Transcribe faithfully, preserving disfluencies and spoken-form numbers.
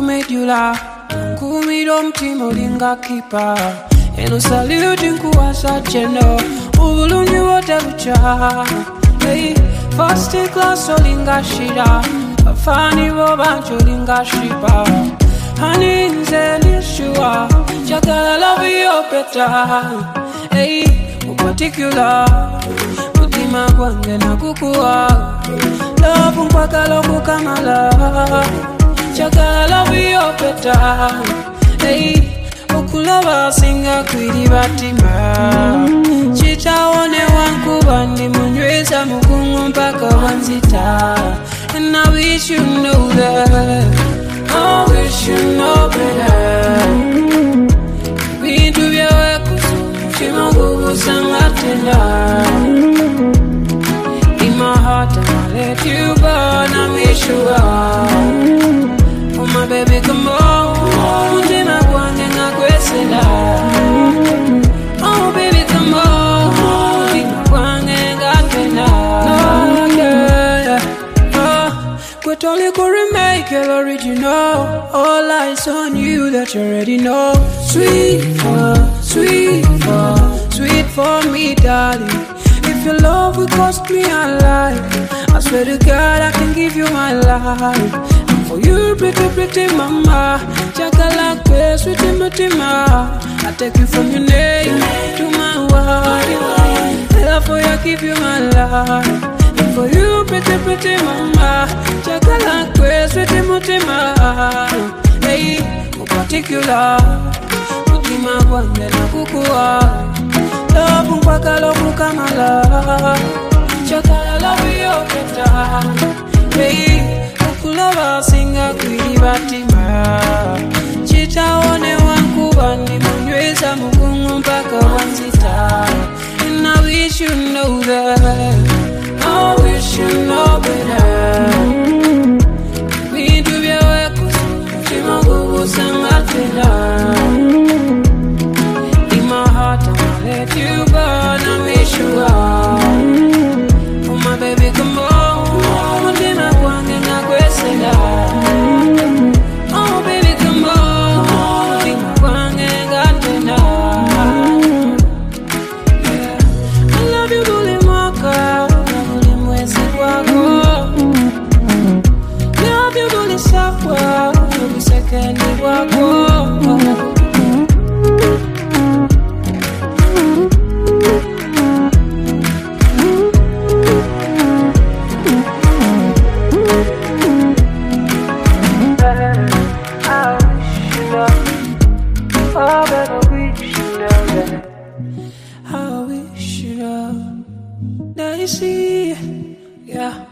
made you laugh. Kumidom timolinga kipa. Eno saluti nkuwasa cheno. Ubulungi wote bucha. Hey, first class olinga shira. Afani bobancho linga shipa. Honey nze nishua. Chakala love you better. Hey, in particular. Mutima kwange na kukua. Love mpaka loku kamala. Chakala love you better. Hey, okulaba singa kwiri batima. Chitaone wangu bandi munyweza mukungu mpaka wanzita. And I wish you know that. I wish you know better. Bintu byawe kusuma kukusanga tena. In my heart I'll let you burn. I wish you are. Oh my baby, come on. Mundina kwange ngakwesela. Oh baby, come on. Mundina kwange ngatena. Quit only go remake it original. All eyes on you that you already know. Sweet for, sweet for, sweet for me, darling. If your love will cost me a life, I swear to God I can give you my life. And for you, pretty, pretty mama, chakalakwe, sweetie mutima. I take you from your name to my wife. Therefore I give you my life. For you, pretty, pretty mama, chakalakwe, sweetie mutima. Hey, in particular, mutima kwange na kukua. Love mpaka loku kamala. Chakala love you better. Hey, okulaba singa kwiri batima. Chitaone wangu bandi munyweza mukungu mpaka wanzita. And I wish you know that. I wish you know better. Bintu byawe kusuma kukusanga tena. In my heart I'll let you burn. I wish you are. Oh my baby, come on. Mundina kwange ngakwesela. Oh baby, come on. Mundina kwange ngatena. Yeah, I love you, Bully Mwaka. Love you bully sakwa, bully second wako. I wish you love, oh baby, wish you love. I wish you love. Now you see, yeah.